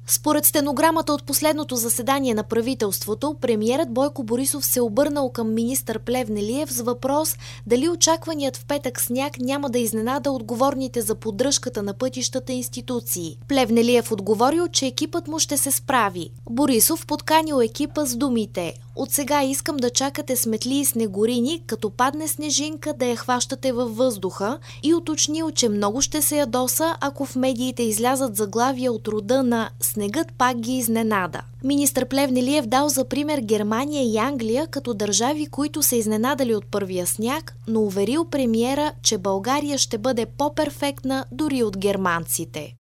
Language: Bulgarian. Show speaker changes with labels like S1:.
S1: Според стенограмата от последното заседание на правителството, премиерът Бойко Борисов се обърнал към министър Плевнелиев с въпрос дали очакваният в петък сняг няма да изненада отговорните за поддръжката на пътищата институции. Плевнелиев отговорил, че екипът му ще се справи. Борисов подканил екипа с думите: "От сега искам да чакате с метли и снегорини, като падне снежинка да я хващате във въздуха", и уточнил, че много ще се ядоса, ако в медиите излязат заглавия от рода на "Снегът пак ги изненада". Министър Плевнелиев дал за пример Германия и Англия като държави, които са изненадали от първия сняг, но уверил премиера, че България ще бъде по-перфектна дори от германците.